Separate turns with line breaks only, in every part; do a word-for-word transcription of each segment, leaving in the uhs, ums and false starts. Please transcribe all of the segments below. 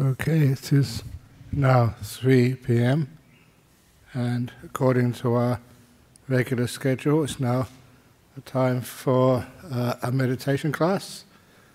Okay, it is now three p m and according to our regular schedule, it's now a time for uh, a meditation class.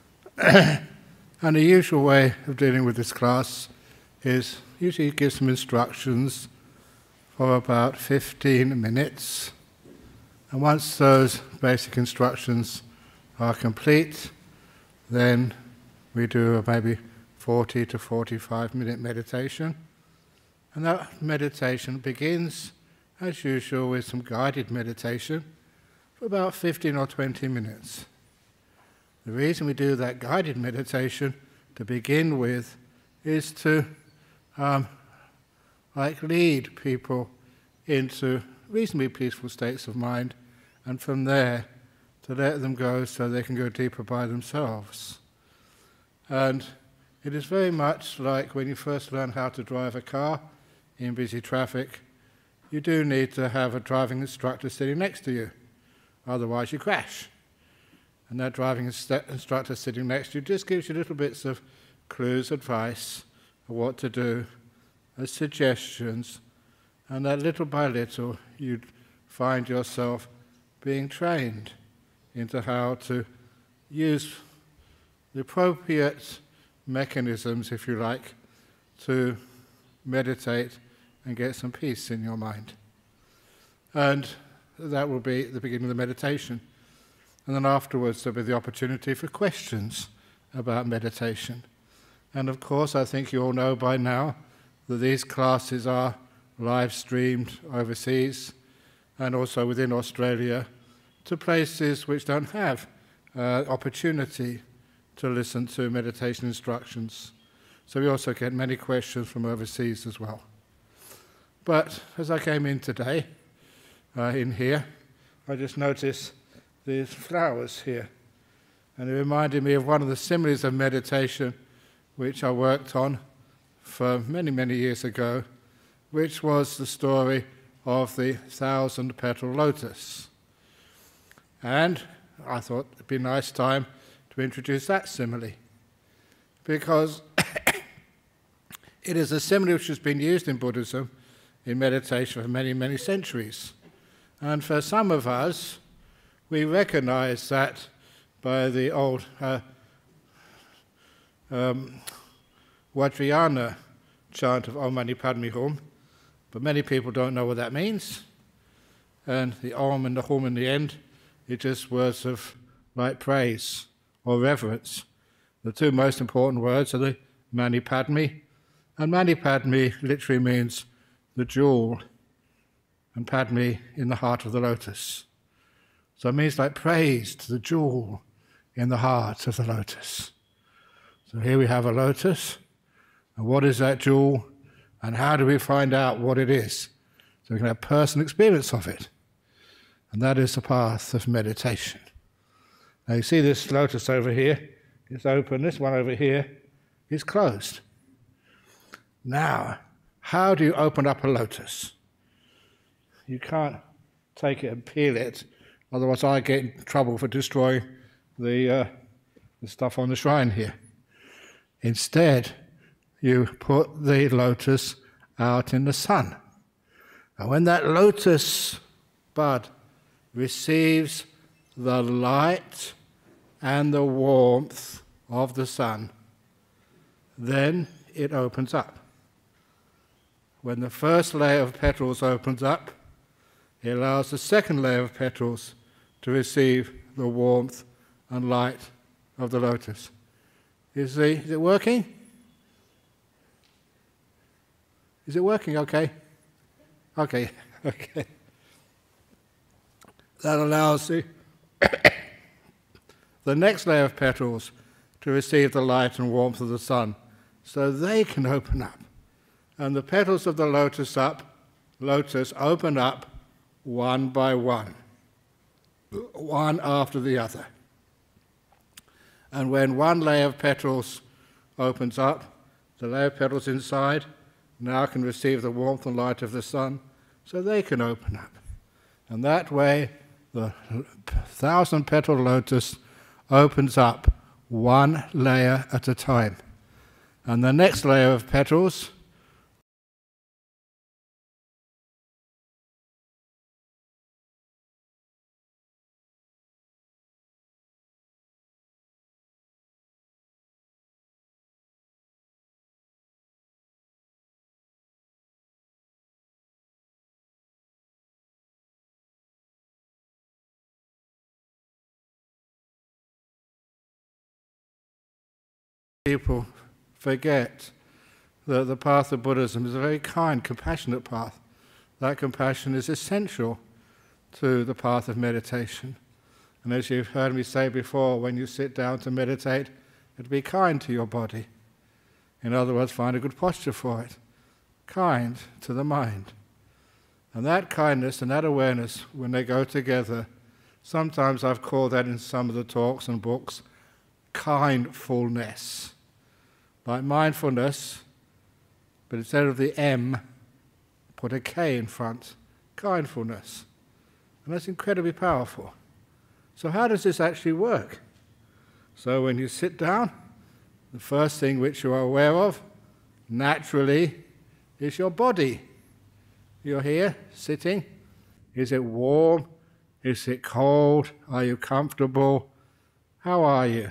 And the usual way of dealing with this class is usually give some instructions for about fifteen minutes. And once those basic instructions are complete, then we do maybe forty to forty-five minute meditation. And that meditation begins, as usual, with some guided meditation for about fifteen or twenty minutes. The reason we do that guided meditation to begin with is to um, like lead people into reasonably peaceful states of mind, and from there to let them go so they can go deeper by themselves. And it is very much like when you first learn how to drive a car in busy traffic. You do need to have a driving instructor sitting next to you, otherwise you crash. And that driving inst- instructor sitting next to you just gives you little bits of clues, advice of what to do, as suggestions, and that little by little you find yourself being trained into how to use the appropriate mechanisms, if you like, to meditate and get some peace in your mind. And that will be the beginning of the meditation. And then afterwards there'll be the opportunity for questions about meditation. And of course, I think you all know by now that these classes are live streamed overseas and also within Australia to places which don't have uh, opportunity to listen to meditation instructions. So we also get many questions from overseas as well. But as I came in today, uh, in here, I just noticed these flowers here. And it reminded me of one of the similes of meditation which I worked on for many, many years ago, which was the story of the thousand-petal lotus. And I thought it'd be a nice time to introduce that simile, because it is a simile which has been used in Buddhism in meditation for many, many centuries. And for some of us, we recognize that by the old uh, um, Vajrayana chant of Om Mani Padme Hum, but many people don't know what that means. And the Om and the Hum in the end, it's just words of like praise or reverence. The two most important words are the Mani Padme, and Mani Padme literally means the jewel, and Padme in the heart of the lotus. So it means like praise to the jewel in the heart of the lotus. So here we have a lotus, and what is that jewel, and how do we find out what it is? So we can have personal experience of it. And that is the path of meditation. Now you see this lotus over here, it's open, this one over here is closed. Now, how do you open up a lotus? You can't take it and peel it, otherwise I get in trouble for destroying the, uh, the stuff on the shrine here. Instead, you put the lotus out in the sun. And when that lotus bud receives the light and the warmth of the sun, then it opens up. When the first layer of petals opens up, it allows the second layer of petals to receive the warmth and light of the lotus. Is, the, is it working? Is it working okay? Okay, okay. That allows the, the next layer of petals to receive the light and warmth of the sun, so they can open up. And the petals of the lotus up, lotus open up one by one, one after the other. And when one layer of petals opens up, the layer of petals inside now can receive the warmth and light of the sun, so they can open up. And that way, the thousand-petal lotus opens up one layer at a time. And the next layer of petals people forget that the path of Buddhism is a very kind, compassionate path. That compassion is essential to the path of meditation. And as you've heard me say before, when you sit down to meditate, to be kind to your body. In other words, find a good posture for it. Kind to the mind. And that kindness and that awareness, when they go together, sometimes I've called that in some of the talks and books, kindfulness. Like mindfulness, but instead of the M, put a K in front, kindfulness. And that's incredibly powerful. So how does this actually work? So when you sit down, the first thing which you are aware of, naturally, is your body. You're here, sitting. Is it warm? Is it cold? Are you comfortable? How are you?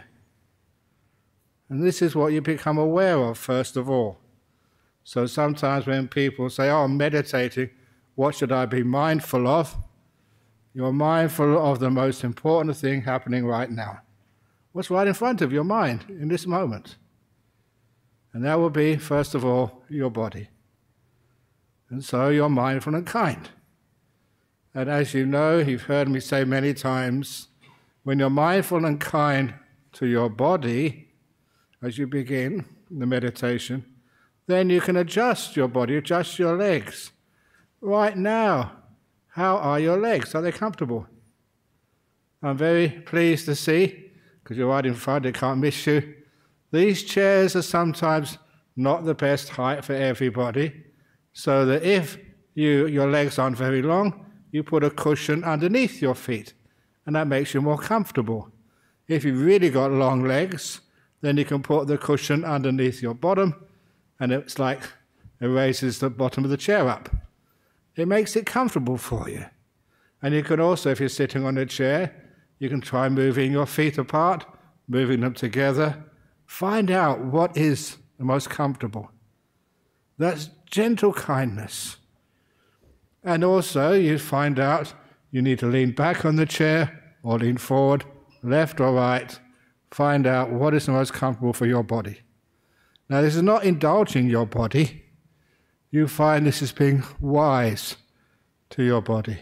And this is what you become aware of, first of all. So sometimes when people say, oh, I'm meditating, what should I be mindful of? You're mindful of the most important thing happening right now. What's right in front of your mind in this moment? And that will be, first of all, your body. And so you're mindful and kind. And as you know, you've heard me say many times, when you're mindful and kind to your body, as you begin the meditation, then you can adjust your body, adjust your legs. Right now, how are your legs? Are they comfortable? I'm very pleased to see, because you're right in front, they can't miss you. These chairs are sometimes not the best height for everybody, so that if you, your legs aren't very long, you put a cushion underneath your feet, and that makes you more comfortable. If you've really got long legs, then you can put the cushion underneath your bottom, and it's like it raises the bottom of the chair up. It makes it comfortable for you. And you can also, if you're sitting on a chair, you can try moving your feet apart, moving them together. Find out what is the most comfortable. That's gentle kindness. And also, you find out you need to lean back on the chair or lean forward, left or right. Find out what is the most comfortable for your body. Now, this is not indulging your body. You find this is being wise to your body.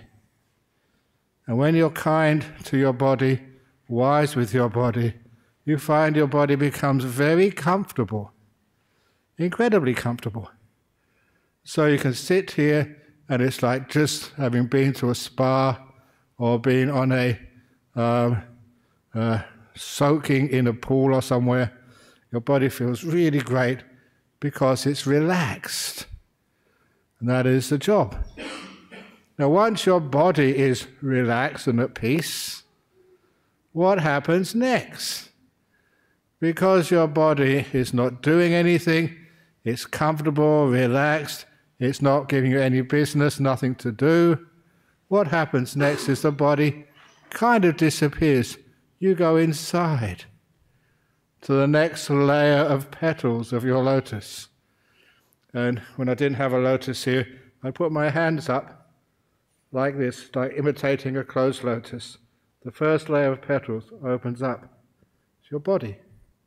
And when you're kind to your body, wise with your body, you find your body becomes very comfortable, incredibly comfortable. So you can sit here, and it's like just having been to a spa or been on a um, uh, soaking in a pool or somewhere. Your body feels really great because it's relaxed. And that is the job. Now, once your body is relaxed and at peace, what happens next? Because your body is not doing anything, it's comfortable, relaxed, it's not giving you any business, nothing to do. What happens next is the body kind of disappears. You go inside to the next layer of petals of your lotus. And when I didn't have a lotus here, I put my hands up like this, like imitating a closed lotus. The first layer of petals opens up. It's your body.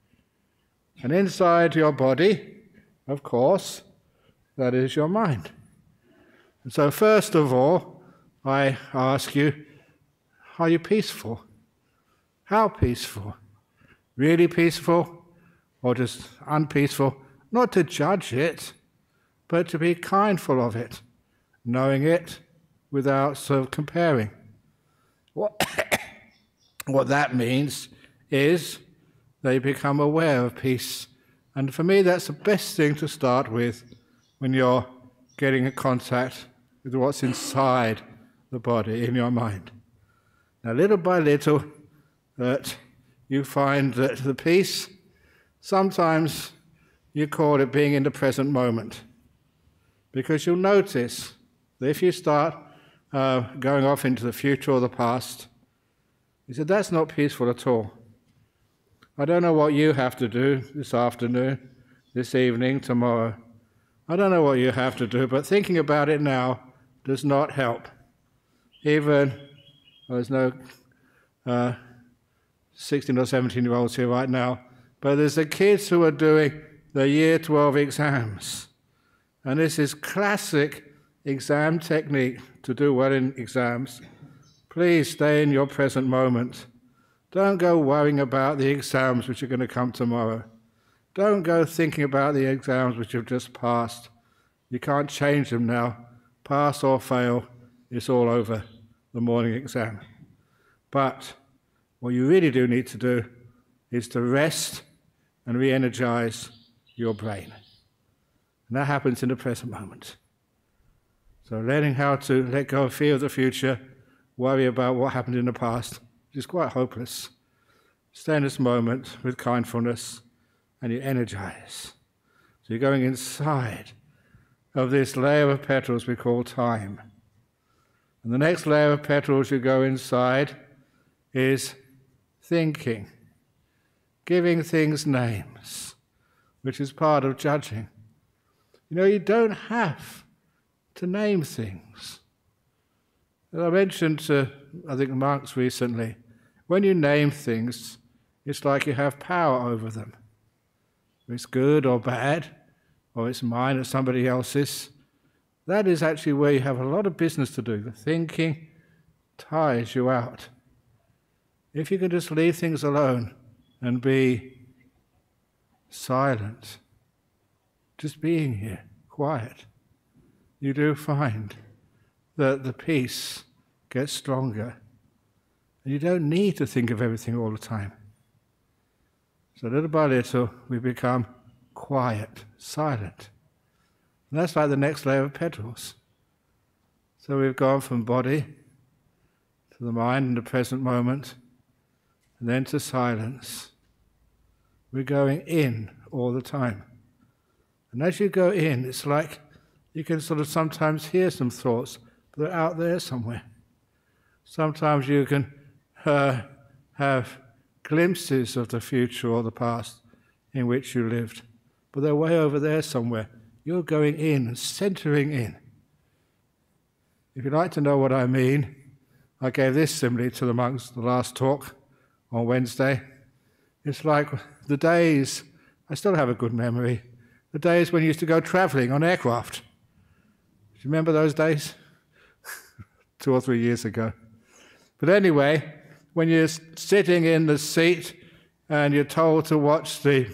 And inside your body, of course, that is your mind. And so first of all, I ask you, are you peaceful? How peaceful? Really peaceful or just unpeaceful? Not to judge it, but to be kindful of it, knowing it without sort of comparing. What, what that means is they become aware of peace. And for me, that's the best thing to start with when you're getting in contact with what's inside the body, in your mind. Now, little by little, that you find that the peace, sometimes you call it being in the present moment. Because you'll notice that if you start uh, going off into the future or the past, you said, that's not peaceful at all. I don't know what you have to do this afternoon, this evening, tomorrow. I don't know what you have to do, but thinking about it now does not help. Even, well, there's no uh, sixteen or seventeen-year-olds here right now, but there's the kids who are doing the year twelve exams. And this is classic exam technique to do well in exams. Please stay in your present moment. Don't go worrying about the exams which are going to come tomorrow. Don't go thinking about the exams which have just passed. You can't change them now. Pass or fail, it's all over, the morning exam. But what you really do need to do is to rest and re-energize your brain. And that happens in the present moment. So learning how to let go of fear of the future, worry about what happened in the past, which is quite hopeless. Stay in this moment with kindfulness, and you energize. So you're going inside of this layer of petals we call time. And the next layer of petals you go inside is thinking, giving things names, which is part of judging. You know, you don't have to name things. As I mentioned to, I think, monks recently, when you name things, it's like you have power over them. If it's good or bad, or it's mine or somebody else's, that is actually where you have a lot of business to do. The thinking tires you out. If you can just leave things alone and be silent, just being here, quiet, you do find that the peace gets stronger. And you don't need to think of everything all the time. So little by little, we become quiet, silent. And that's like the next layer of petals. So we've gone from body to the mind in the present moment, and then to silence. We're going in all the time. And as you go in, it's like you can sort of sometimes hear some thoughts, but they're out there somewhere. Sometimes you can uh, have glimpses of the future or the past in which you lived, but they're way over there somewhere. You're going in, centering in. If you'd like to know what I mean, I gave this simile to the monks the last talk on Wednesday. It's like the days, I still have a good memory, the days when you used to go traveling on aircraft. Do you remember those days? Two or three years ago. But anyway, when you're sitting in the seat and you're told to watch the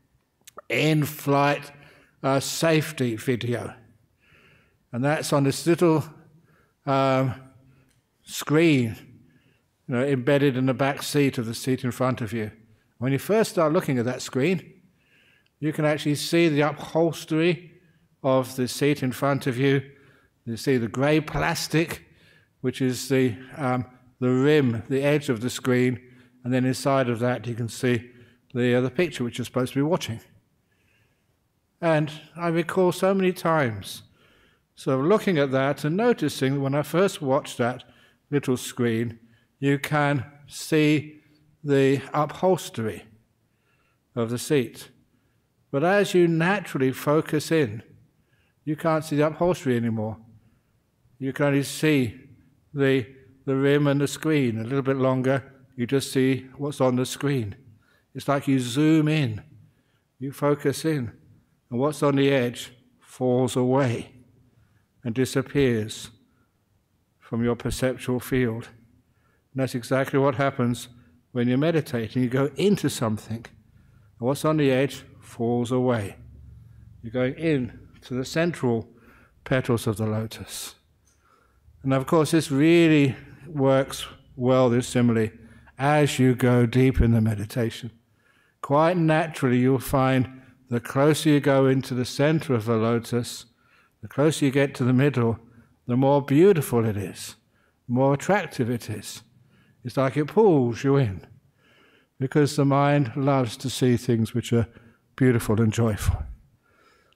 in-flight uh, safety video, and that's on this little um, screen, you know, embedded in the back seat of the seat in front of you. When you first start looking at that screen, you can actually see the upholstery of the seat in front of you. You see the grey plastic, which is the um, the rim, the edge of the screen, and then inside of that you can see the, uh, the picture which you're supposed to be watching. And I recall so many times sort of looking at that and noticing when I first watched that little screen, you can see the upholstery of the seat. But as you naturally focus in, you can't see the upholstery anymore. You can only see the the rim and the screen. A little bit longer, you just see what's on the screen. It's like you zoom in, you focus in, and what's on the edge falls away and disappears from your perceptual field. And that's exactly what happens when you're meditating. You go into something, and what's on the edge falls away. You're going in to the central petals of the lotus. And of course, this really works well, this simile, as you go deep in the meditation. Quite naturally, you'll find the closer you go into the center of the lotus, the closer you get to the middle, the more beautiful it is, the more attractive it is. It's like it pulls you in, because the mind loves to see things which are beautiful and joyful.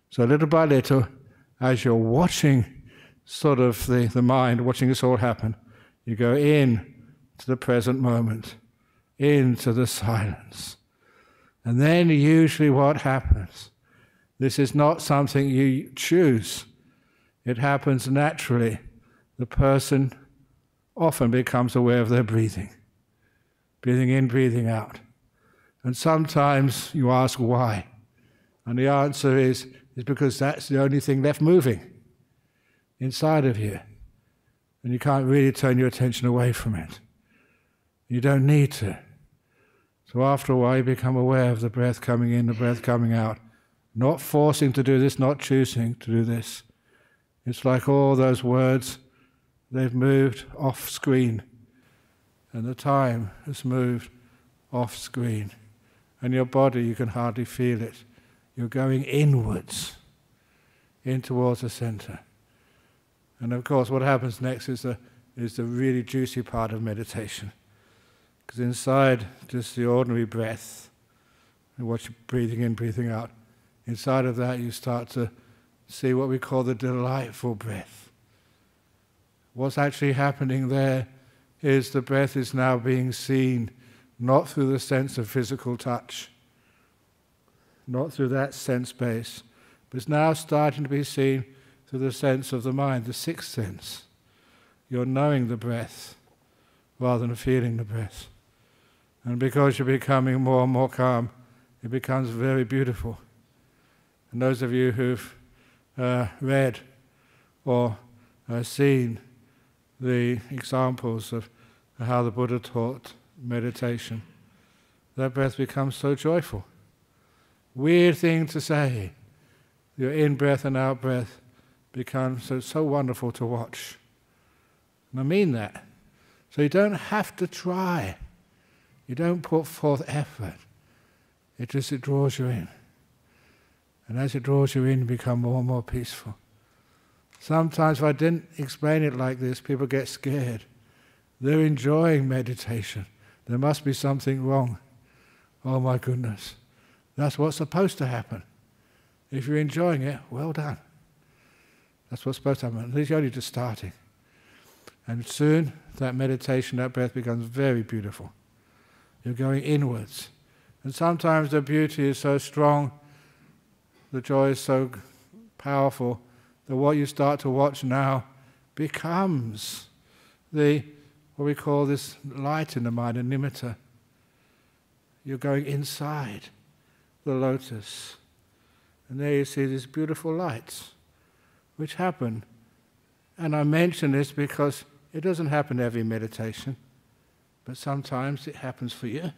So little by little, as you're watching sort of the, the mind, watching this all happen, you go in to the present moment, into the silence. And then usually what happens, this is not something you choose. It happens naturally. The person often becomes aware of their breathing. Breathing in, breathing out. And sometimes you ask why. And the answer is, is because that's the only thing left moving inside of you. And you can't really turn your attention away from it. You don't need to. So after a while you become aware of the breath coming in, the breath coming out. Not forcing to do this, not choosing to do this. It's like all those words, they've moved off screen. And the time has moved off screen. And your body, you can hardly feel it. You're going inwards, in towards the center. And of course, what happens next is the, is the really juicy part of meditation. Because inside just the ordinary breath, and what you're breathing in, breathing out, inside of that you start to see what we call the delightful breath. What's actually happening there is the breath is now being seen not through the sense of physical touch, not through that sense base, but it's now starting to be seen through the sense of the mind, the sixth sense. You're knowing the breath rather than feeling the breath. And because you're becoming more and more calm, it becomes very beautiful. And those of you who've uh, read or uh, seen the examples of how the Buddha taught meditation, that breath becomes so joyful. Weird thing to say. Your in-breath and out-breath becomes so, so wonderful to watch. And I mean that. So you don't have to try. You don't put forth effort. It just it draws you in. And as it draws you in, you become more and more peaceful. Sometimes if I didn't explain it like this, people get scared. They're enjoying meditation. There must be something wrong. Oh my goodness. That's what's supposed to happen. If you're enjoying it, well done. That's what's supposed to happen. At least you're only just starting. And soon, that meditation, that breath becomes very beautiful. You're going inwards. And sometimes the beauty is so strong, the joy is so powerful, that what you start to watch now becomes the, what we call this light in the mind, a nimitta. You're going inside the lotus. And there you see these beautiful lights, which happen. And I mention this because it doesn't happen every meditation, but sometimes it happens for you.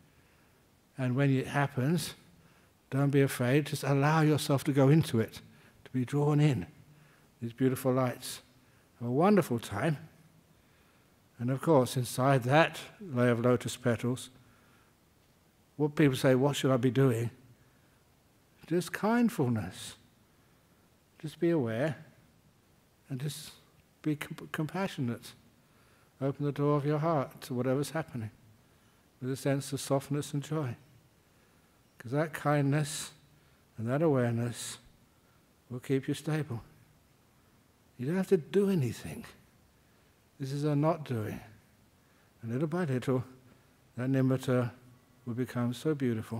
And when it happens, don't be afraid, just allow yourself to go into it, to be drawn in. These beautiful lights. Have a wonderful time. And of course, inside that layer of lotus petals, what people say, what should I be doing? Just kindfulness. Just be aware and just be comp- compassionate. Open the door of your heart to whatever's happening with a sense of softness and joy. Because that kindness and that awareness will keep you stable. You don't have to do anything. This is a not doing. And little by little, that nimitta will become so beautiful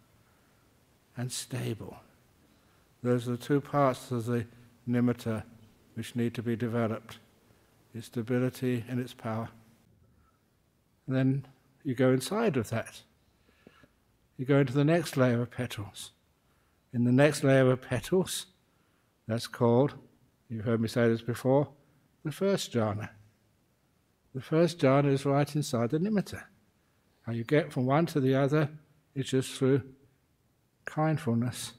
and stable. Those are the two parts of the nimitta which need to be developed. Its stability and its power. And then you go inside of that. You go into the next layer of petals. In the next layer of petals, that's called, you've heard me say this before, the first jhana. The first jhana is right inside the nimitta. How you get from one to the other is just through kindfulness.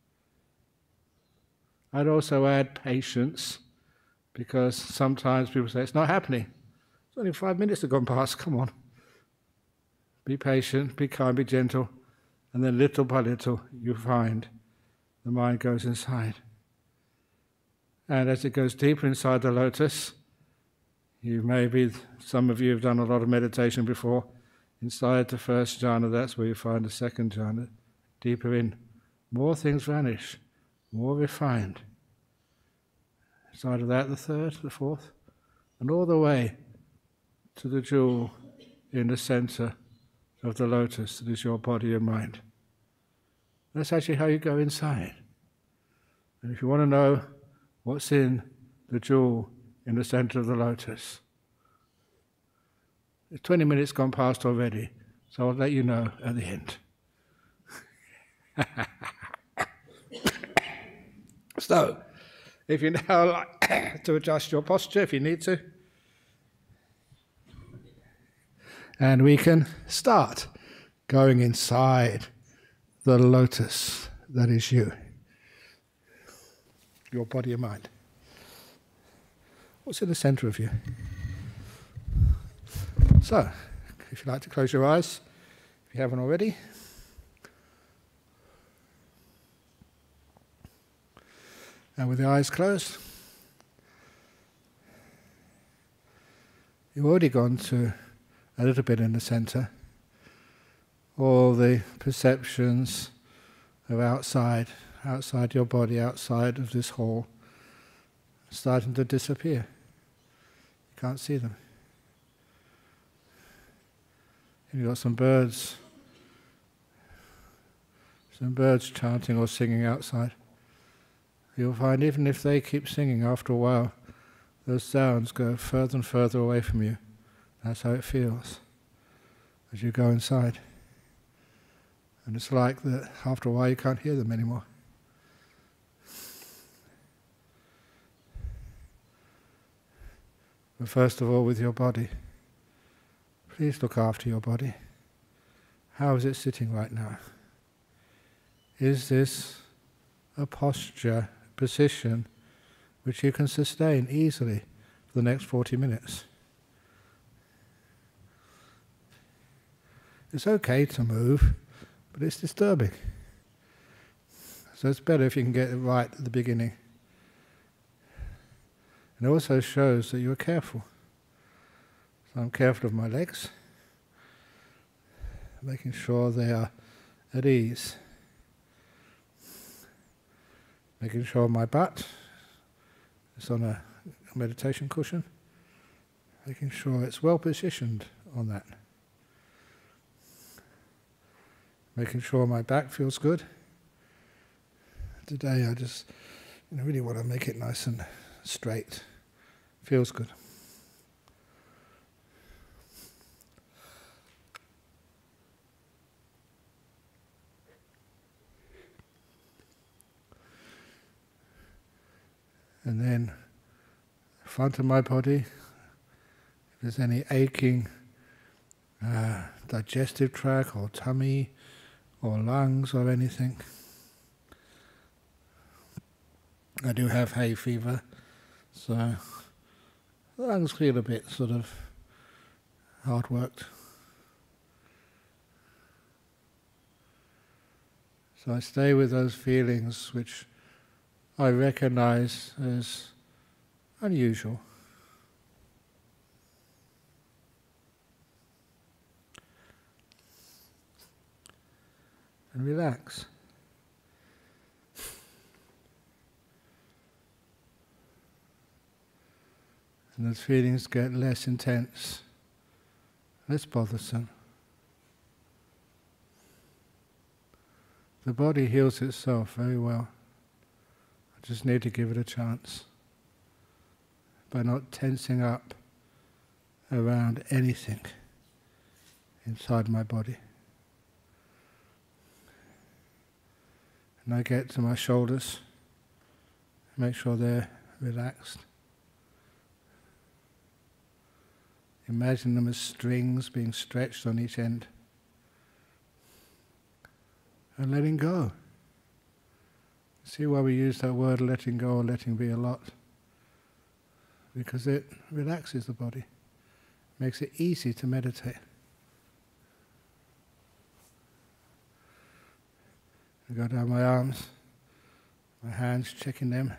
I'd also add patience, because sometimes people say, it's not happening. It's only five minutes have gone past, come on. Be patient, be kind, be gentle, and then little by little you find the mind goes inside. And as it goes deeper inside the lotus, you maybe, some of you have done a lot of meditation before, inside the first jhana, that's where you find the second jhana, deeper in. More things vanish, more refined. Inside of that, the third, the fourth, and all the way to the jewel in the center of the lotus that is your body and mind. That's actually how you go inside. And if you want to know what's in the jewel in the center of the lotus, it's twenty minutes gone past already, so I'll let you know at the end. So, if you now like to adjust your posture, if you need to, and we can start going inside the lotus that is you, your body and mind. What's in the center of you? So, if you like to close your eyes, if you haven't already, and with the eyes closed, you've already gone to a little bit in the center. All the perceptions of outside, outside your body, outside of this hall, starting to disappear. You can't see them. You've got some birds, some birds chanting or singing outside. You'll find even if they keep singing, after a while, those sounds go further and further away from you. That's how it feels as you go inside. And it's like that after a while you can't hear them anymore. But first of all, with your body, please look after your body. How is it sitting right now? Is this a posture, position, which you can sustain easily for the next forty minutes? It's okay to move, but it's disturbing. So it's better if you can get it right at the beginning. And it also shows that you're careful. So I'm careful of my legs, making sure they are at ease. Making sure my butt is on a meditation cushion. Making sure it's well positioned on that. Making sure my back feels good. Today I just you know, really want to make it nice and straight. Feels good. And then front of my body, if there's any aching uh, digestive tract or tummy or lungs or anything. I do have hay fever, so the lungs feel a bit sort of hard worked. So I stay with those feelings which I recognize as unusual. And relax. And those feelings get less intense, less bothersome. The body heals itself very well. I just need to give it a chance by not tensing up around anything inside my body. And I get to my shoulders, make sure they're relaxed. Imagine them as strings being stretched on each end. And letting go. See why we use that word letting go or letting be a lot? Because it relaxes the body, makes it easy to meditate. I go down my arms, my hands, checking them.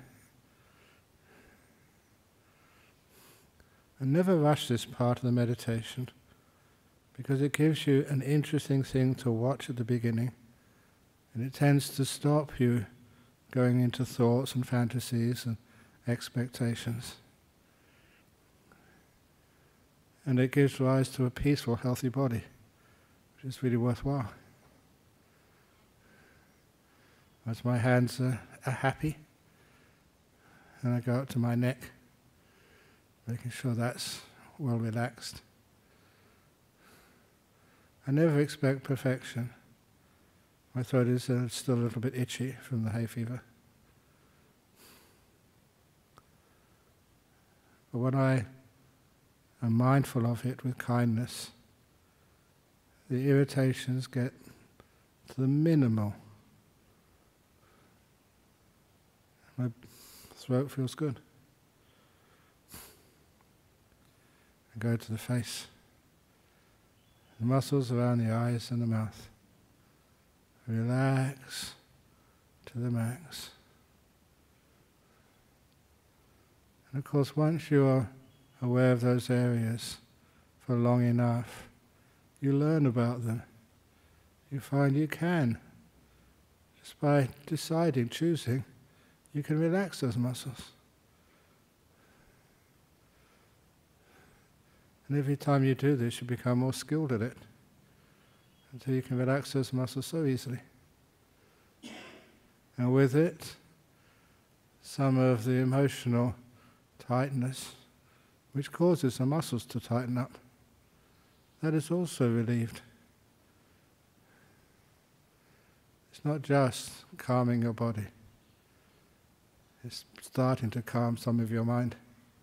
And never rush this part of the meditation, because it gives you an interesting thing to watch at the beginning, and it tends to stop you going into thoughts and fantasies and expectations. And it gives rise to a peaceful, healthy body, which is really worthwhile. As my hands are, are happy, and I go up to my neck, making sure that's well relaxed. I never expect perfection. My throat is uh, still a little bit itchy from the hay fever. But when I am mindful of it with kindness, the irritations get to the minimal. My throat feels good. I go to the face, the muscles around the eyes and the mouth. Relax to the max. And of course, once you're aware of those areas for long enough, you learn about them. You find you can, just by deciding, choosing, you can relax those muscles. And every time you do this, you become more skilled at it, until you can relax those muscles so easily. And with it, some of the emotional tightness, which causes the muscles to tighten up, that is also relieved. It's not just calming your body, it's starting to calm some of your mind.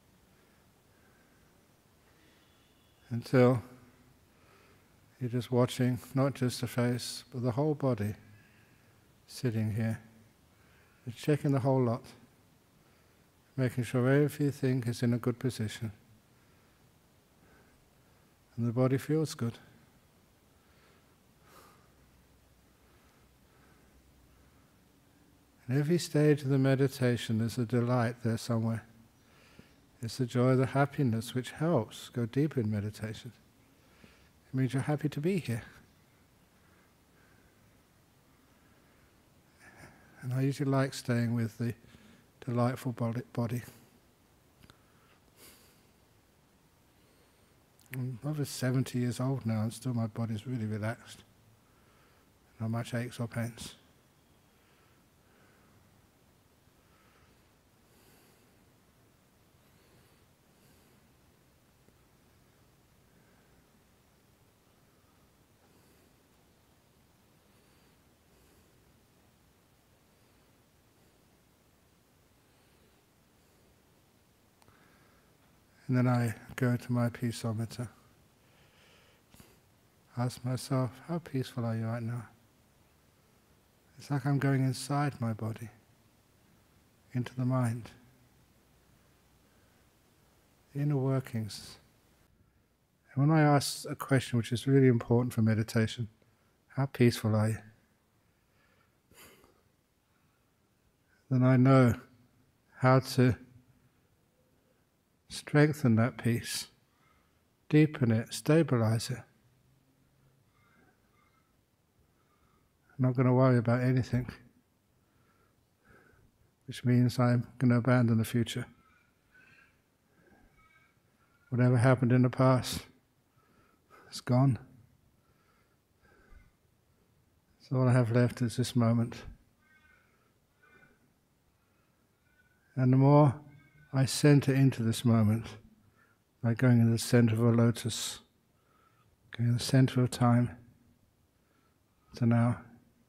Until you're just watching, not just the face, but the whole body sitting here. You're checking the whole lot, making sure everything is in a good position. And the body feels good. In every stage of the meditation, there's a delight there somewhere. It's the joy, the happiness which helps go deeper in meditation. It means you're happy to be here. And I usually like staying with the delightful body. I'm over seventy years old now, and still my body's really relaxed. Not much aches or pains. And then I go to my peaceometer. Ask myself, how peaceful are you right now? It's like I'm going inside my body, into the mind, the inner workings. And when I ask a question which is really important for meditation, how peaceful are you? Then I know how to strengthen that peace, deepen it, stabilize it. I'm not going to worry about anything, which means I'm going to abandon the future. Whatever happened in the past, it's gone. So all I have left is this moment. And the more I center into this moment, like going in the center of a lotus, going in the center of time, to now.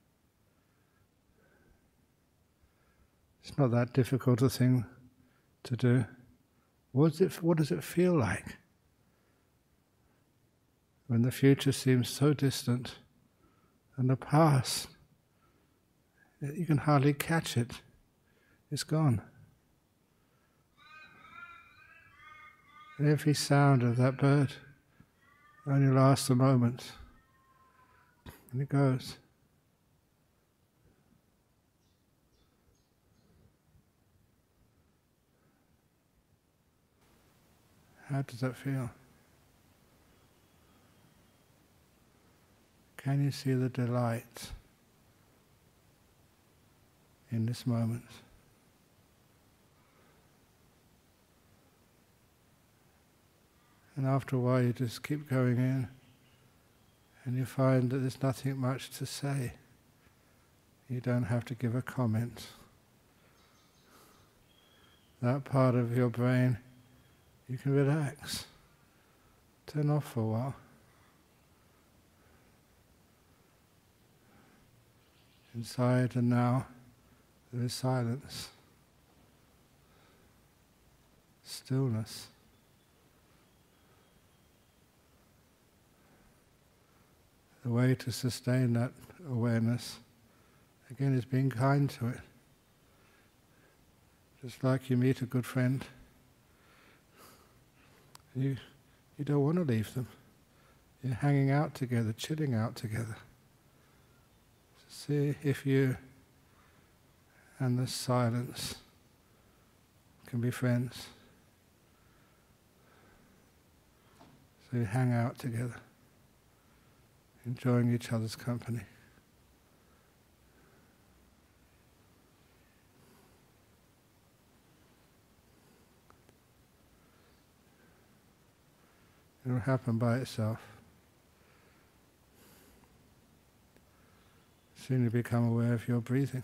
It's not that difficult a thing to do. What does it, what does it feel like when the future seems so distant and the past, you can hardly catch it, it's gone. Every sound of that bird only lasts a moment, and it goes. How does that feel? Can you see the delight in this moment. And after a while you just keep going in, and you find that there's nothing much to say. You don't have to give a comment. That part of your brain, you can relax, turn off for a while. Inside and now, there is silence, stillness. The way to sustain that awareness, again, is being kind to it. Just like you meet a good friend, you, you don't want to leave them. You're hanging out together, chilling out together. See if you and the silence can be friends. So you hang out together, enjoying each other's company. It will happen by itself. Soon you become aware of your breathing.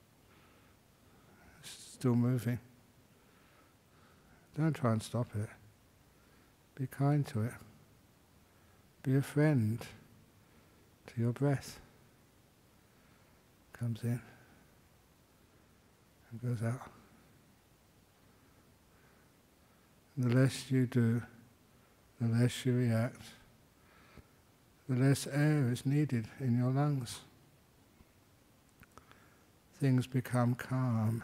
It's still moving. Don't try and stop it. Be kind to it. Be a friend to your breath. Comes in and goes out. And the less you do, the less you react, the less air is needed in your lungs. Things become calm.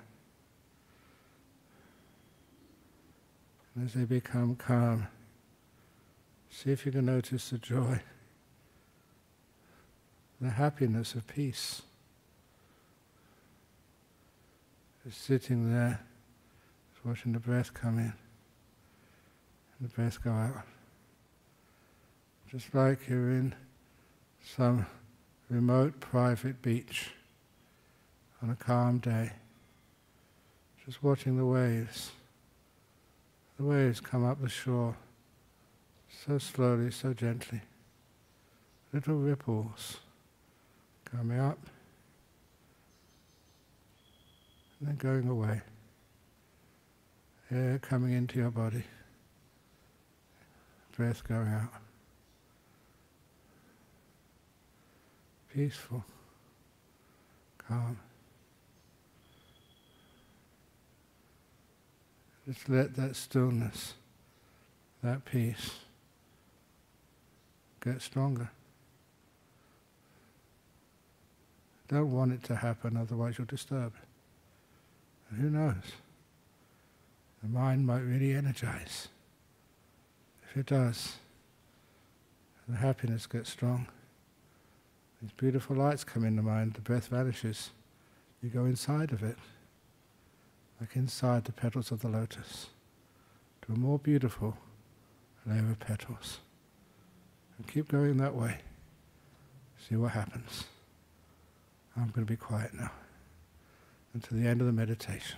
And as they become calm, see if you can notice the joy, the happiness of peace. Just sitting there, just watching the breath come in and the breath go out. Just like you're in some remote private beach on a calm day, just watching the waves. The waves come up the shore, so slowly, so gently. Little ripples coming up and then going away. Air coming into your body, breath going out. Peaceful, calm. Just let that stillness, that peace, get stronger. Don't want it to happen, otherwise you'll disturb it. And who knows? The mind might really energize. If it does, the happiness gets strong. These beautiful lights come in the mind, the breath vanishes. You go inside of it, like inside the petals of the lotus, to a more beautiful layer of petals. And keep going that way. See what happens. I'm going to be quiet now until the end of the meditation.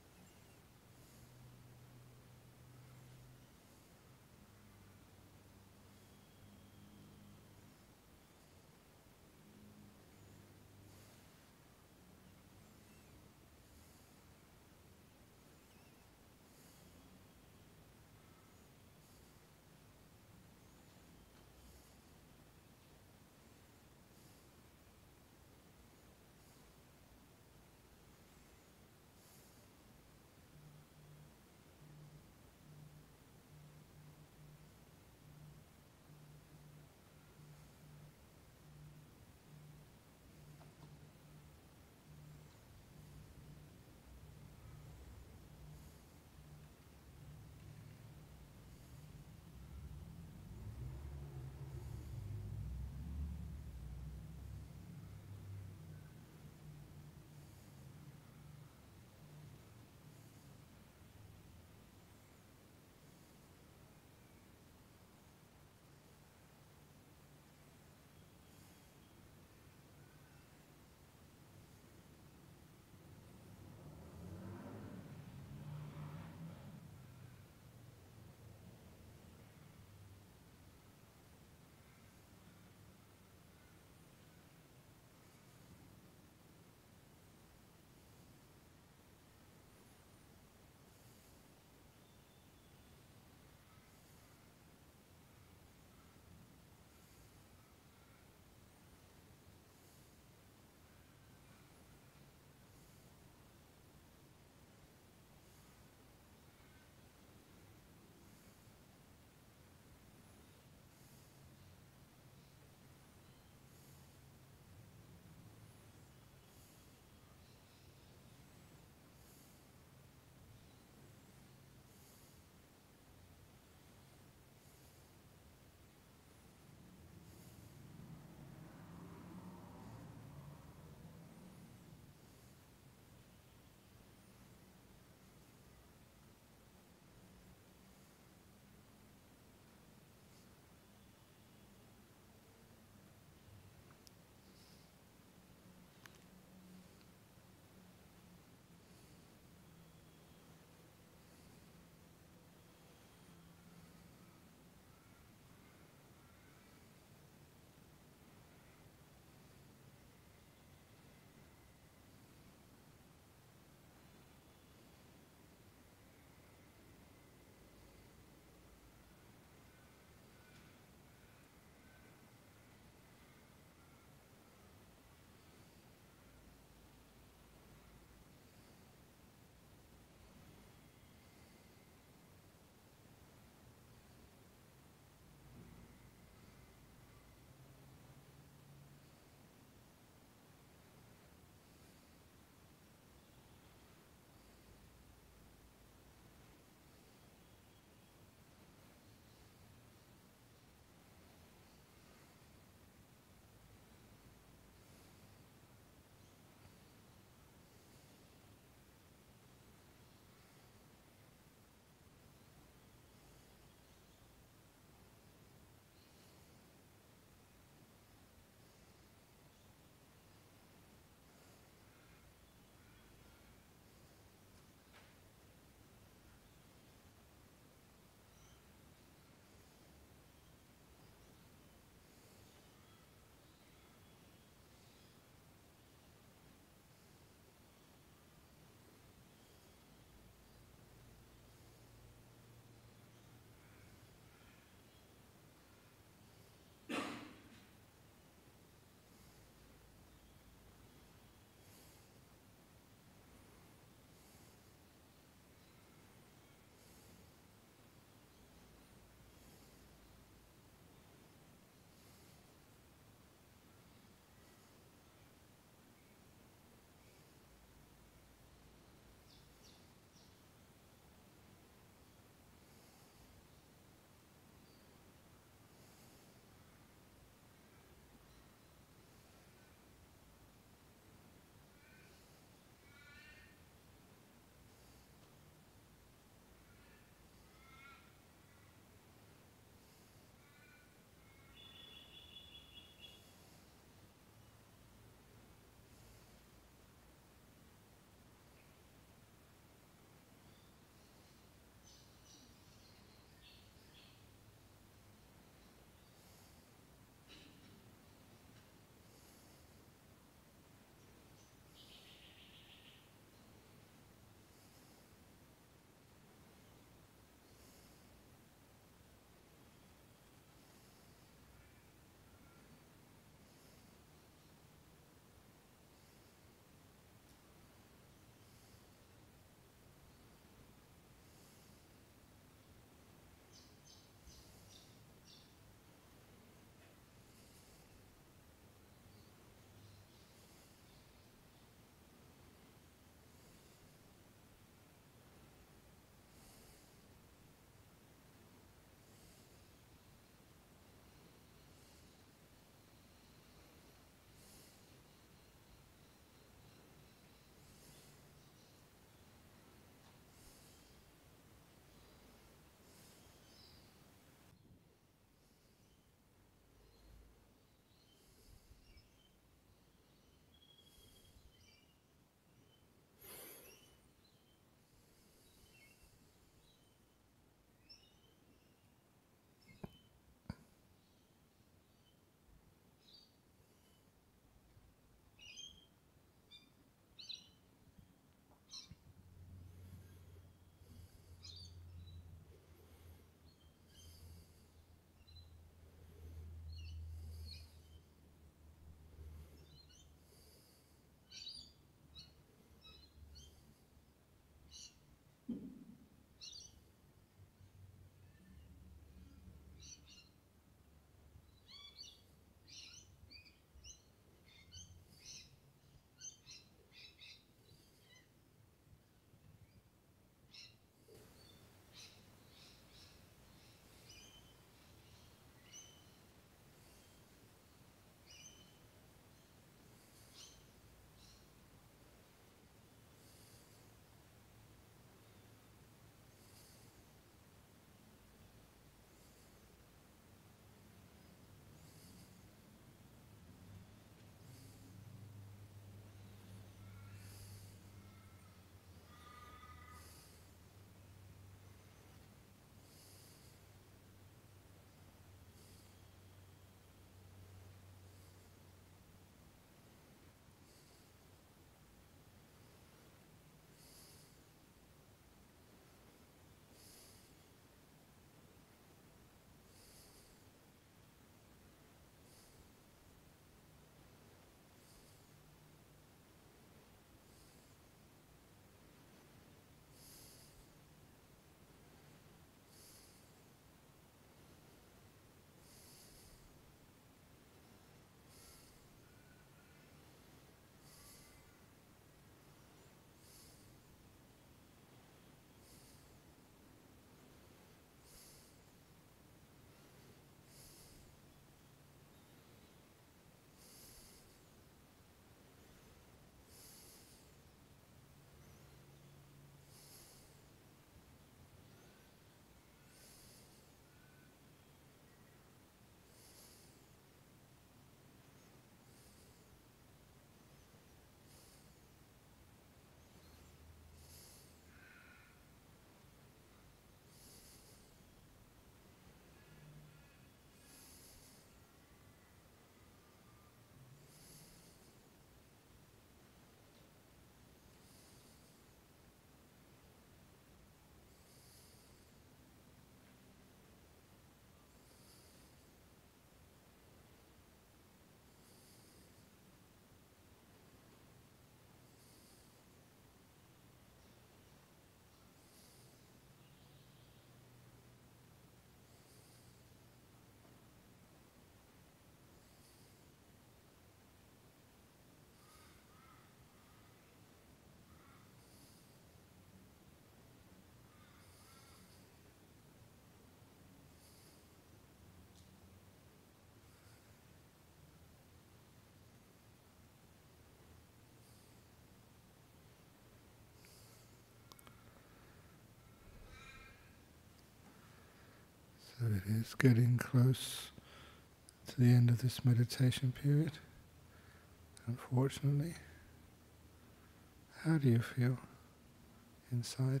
is getting close to the end of this meditation period, unfortunately. How do you feel inside?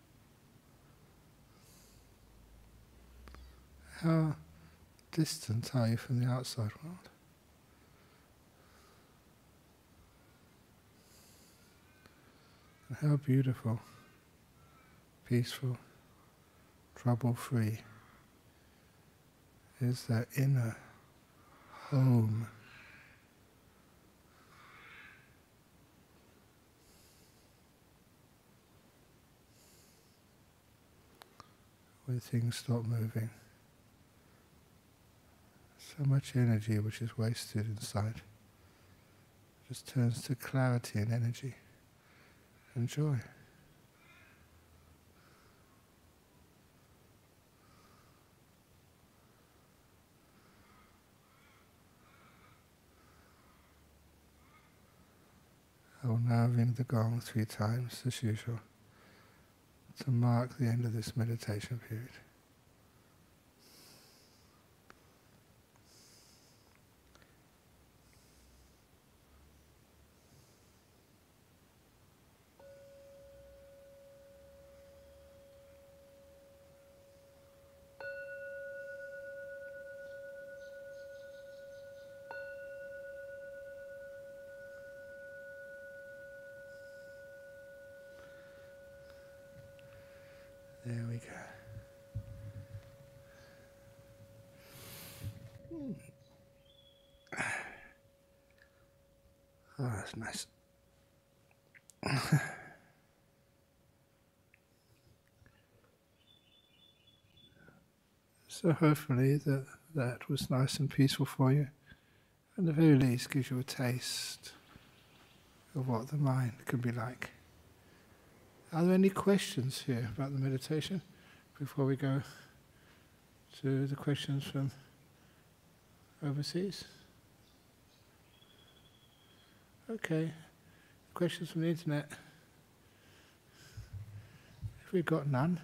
How distant are you from the outside world? And how beautiful, peaceful, trouble-free is that inner home. Where things stop moving. So much energy which is wasted inside just turns to clarity and energy and joy. I will now ring the gong three times as usual to mark the end of this meditation period. There we go. Oh, that's nice. So hopefully that that was nice and peaceful for you. At the very least gives you a taste of what the mind can be like. Are there any questions here about the meditation before we go to the questions from overseas? Okay, questions from the internet. If we've got none.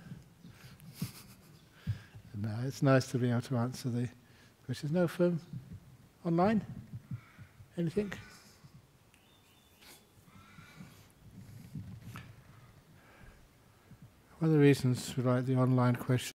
No, it's nice to be able to answer the questions. No, from online? Anything? One of the reasons we like the online questions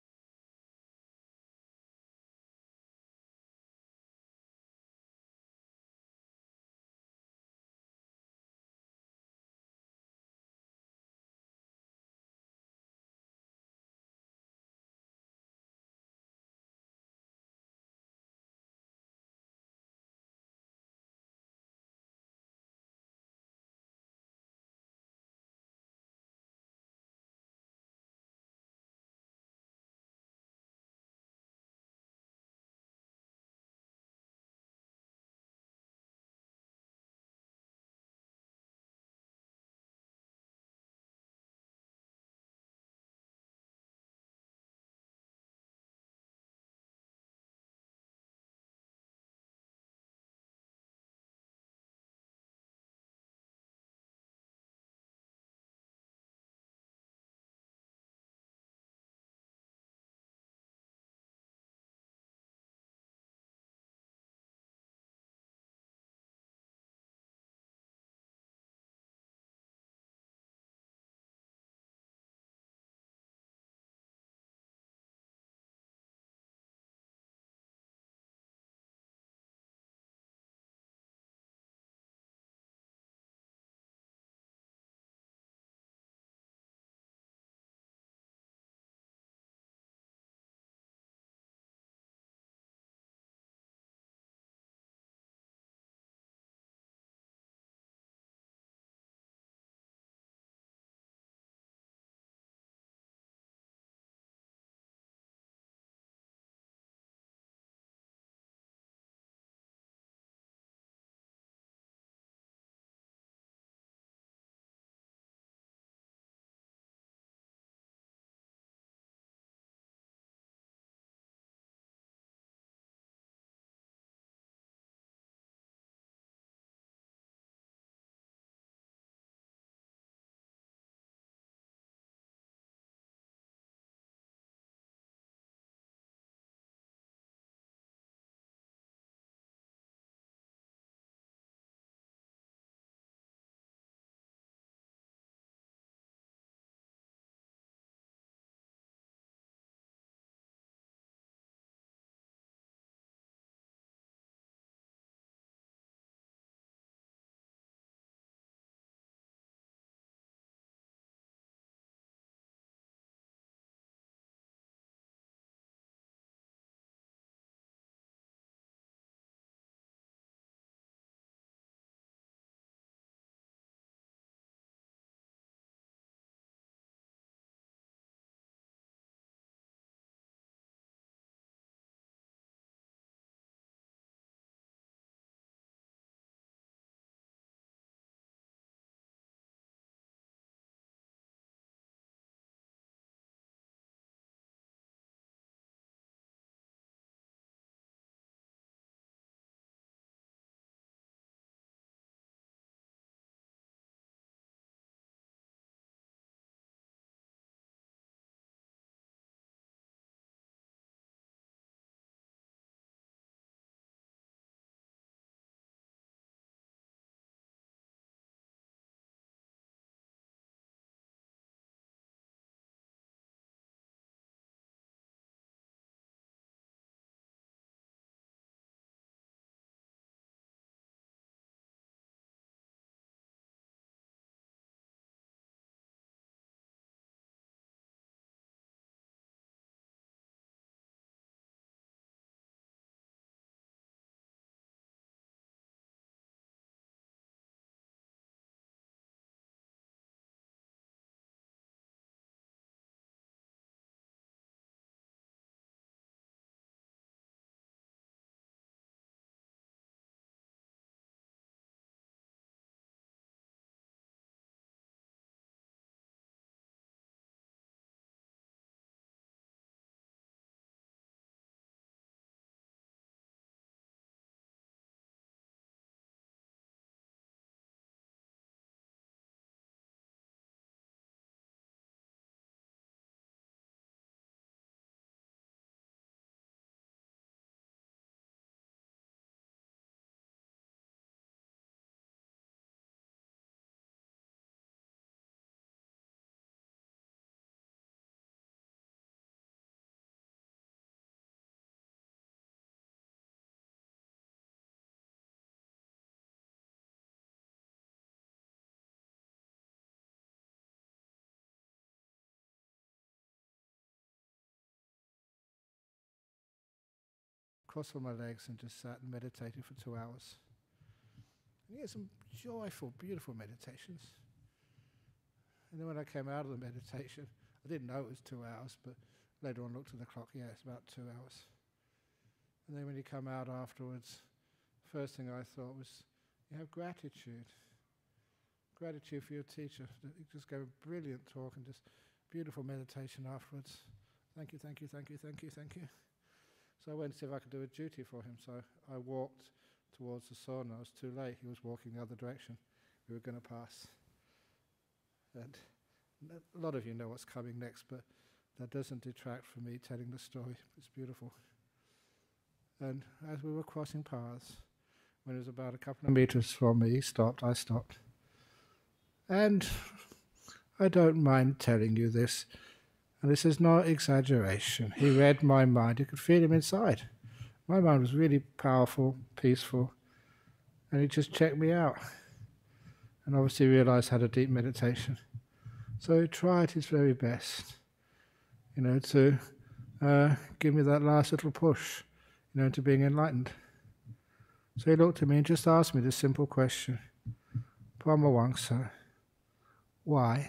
crossed all my legs and just sat and meditated for two hours. And he had some joyful, beautiful meditations. And then when I came out of the meditation, I didn't know it was two hours, but later on looked at the clock, yeah, it's about two hours. And then when you come out afterwards, first thing I thought was, you have gratitude. Gratitude for your teacher. He just gave a brilliant talk and just beautiful meditation afterwards. Thank you, thank you, thank you, thank you, thank you. So I went to see if I could do a duty for him. So I walked towards the sauna. I was too late. He was walking the other direction. We were going to pass. And a lot of you know what's coming next, but that doesn't detract from me telling the story. It's beautiful. And as we were crossing paths, when it was about a couple of meters from me, he stopped, I stopped. And I don't mind telling you this, and this is not exaggeration. He read my mind. You could feel him inside. My mind was really powerful, peaceful, and he just checked me out. And obviously realized I had a deep meditation. So he tried his very best, you know, to uh, give me that last little push, you know, to being enlightened. So he looked at me and just asked me this simple question, Paramahansa, why?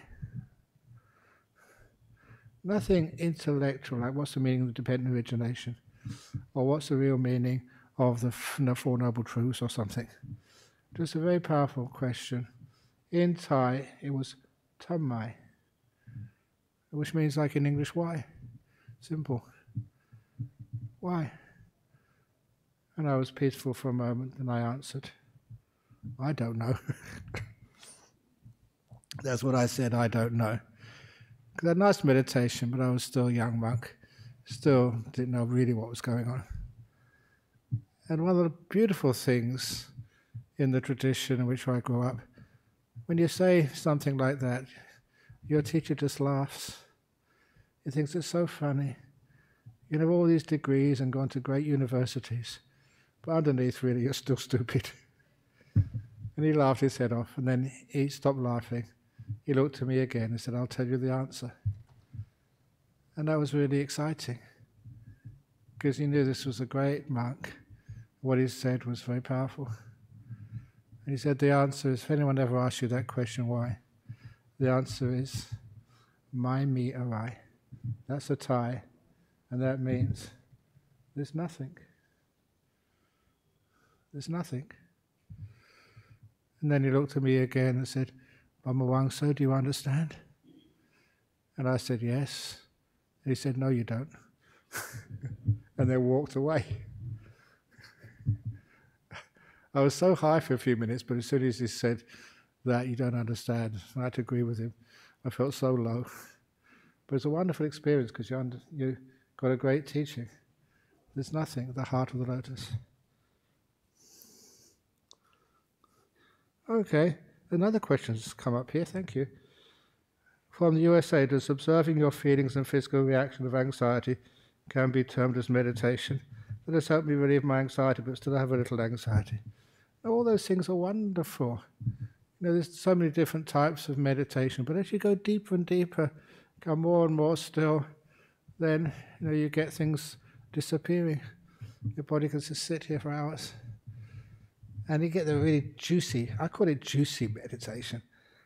Nothing intellectual, like what's the meaning of the dependent origination, or what's the real meaning of the Four Noble Truths or something. Just a very powerful question. In Thai, it was Tammai, which means, like in English, why? Simple. Why? And I was peaceful for a moment, and I answered, I don't know. That's what I said, I don't know. Because I had a nice meditation, but I was still a young monk. Still didn't know really what was going on. And one of the beautiful things in the tradition in which I grew up, when you say something like that, your teacher just laughs. He thinks it's so funny. You have all these degrees and gone to great universities, but underneath really you're still stupid. And he laughed his head off, and then he stopped laughing. He looked at me again and said, I'll tell you the answer. And that was really exciting, because he knew this was a great monk. What he said was very powerful. And he said the answer is, if anyone ever asks you that question, why? The answer is, Mai Mi Arai. That's a Thai, and that means there's nothing. There's nothing. And then he looked at me again and said, Paramahansa, do you understand? And I said, yes. And he said, no, you don't. And then walked away. I was so high for a few minutes, but as soon as he said that, you don't understand, I had to agree with him. I felt so low. But it's a wonderful experience, because you, under, you got a great teaching. There's nothing, the heart of the lotus. Okay, another question's come up here, thank you. From the U S A, does observing your feelings and physical reaction of anxiety can be termed as meditation? That has helped me relieve my anxiety, but still have a little anxiety. All those things are wonderful. You know, there's so many different types of meditation, but as you go deeper and deeper, become more and more still, then you know you get things disappearing. Your body can just sit here for hours. And you get the really juicy, I call it juicy meditation.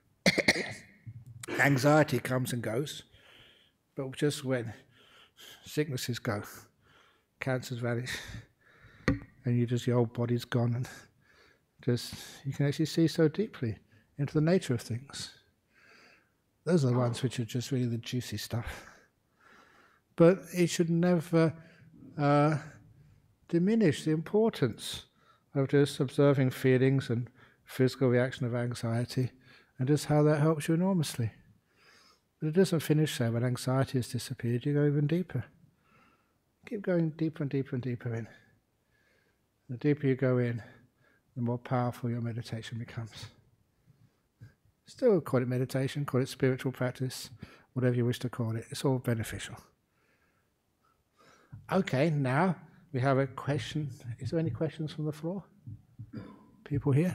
Anxiety comes and goes, but just when sicknesses go, cancers vanish, and you just, your whole body's gone, and just, you can actually see so deeply into the nature of things. Those are the ones which are just really the juicy stuff. But it should never uh, diminish the importance of just observing feelings and physical reaction of anxiety, and just how that helps you enormously. But it doesn't finish there. When anxiety has disappeared, you go even deeper. Keep going deeper and deeper and deeper in. The deeper you go in, the more powerful your meditation becomes. Still call it meditation, call it spiritual practice, whatever you wish to call it. It's all beneficial. Okay, now we have a question. Is there any questions from the floor? People here?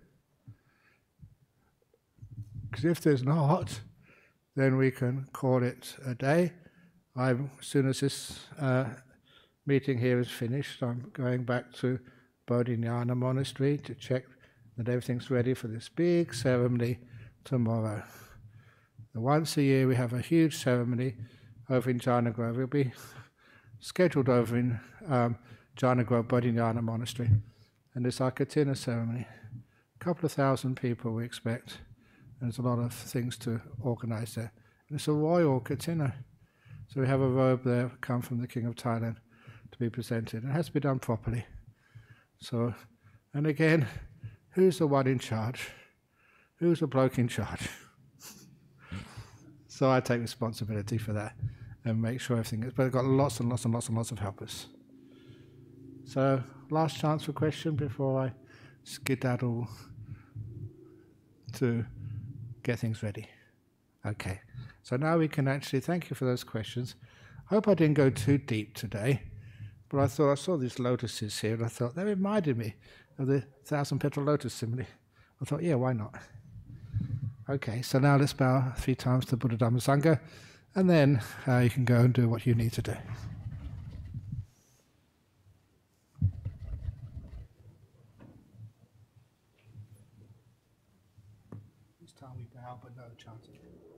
Because if there's not, then we can call it a day. I'm, as soon as this uh, meeting here is finished. I'm going back to Bodhinyana Monastery to check that everything's ready for this big ceremony tomorrow. Once a year we have a huge ceremony over in Jhana Grove. It'll be scheduled over in um, Jhana Grove Bodhinyana Monastery. And it's our Katina ceremony. A couple of thousand people we expect. And there's a lot of things to organise there. And it's a royal Katina. So we have a robe there come from the King of Thailand to be presented. It has to be done properly. So, and again, who's the one in charge? Who's the bloke in charge? So I take responsibility for that and make sure everything is. But I've got lots and lots and lots and lots of helpers. So, last chance for question before I skedaddle to get things ready. Okay. So now we can actually, thank you for those questions. I hope I didn't go too deep today, but I thought I saw these lotuses here and I thought they reminded me of the thousand petal lotus simile. I thought, yeah, why not? Okay, so now let's bow three times to Buddha Dhamma Sangha, and then uh, you can go and do what you need to do. This time we bow, but no chanting.